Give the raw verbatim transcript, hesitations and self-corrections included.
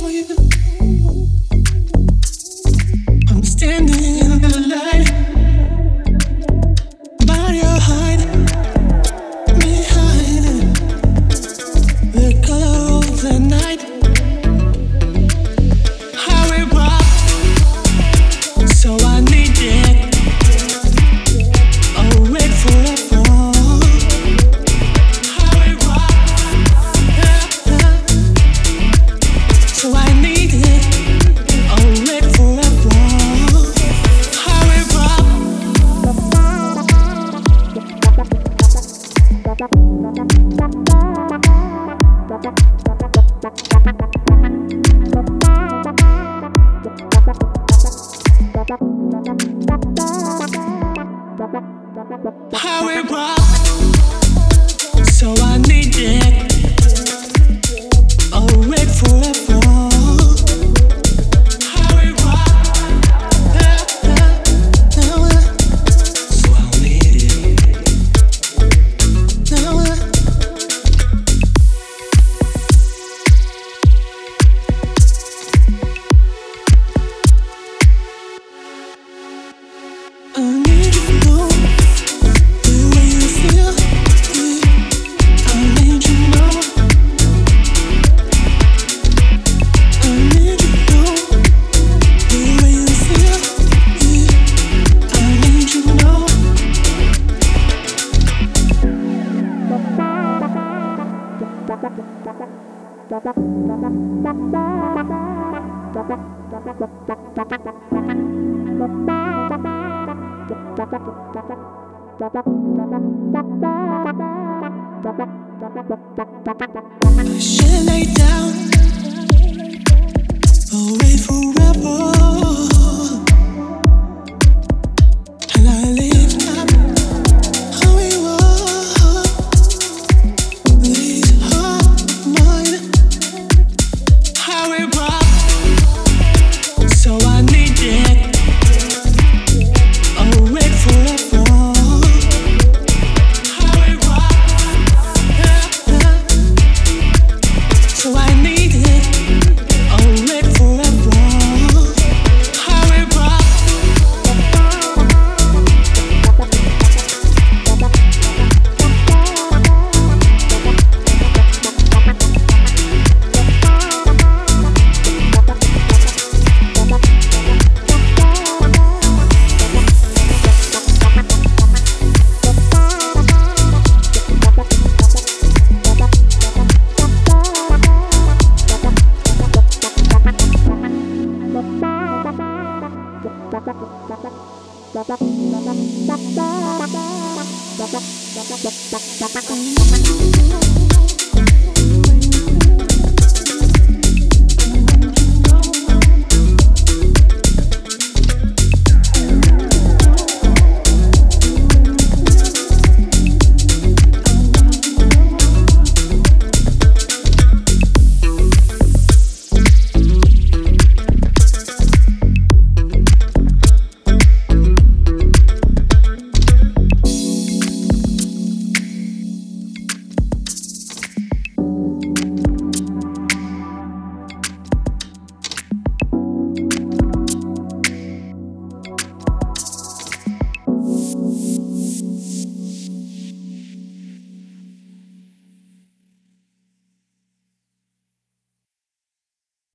How it rock, so I need it. I'll wait forever. How it rock, so I'll need it. I need you to know. I should lay down, away forever, and I live up how we were. These are mine. How we rock, so I need it. I'll wait forever. Thank you.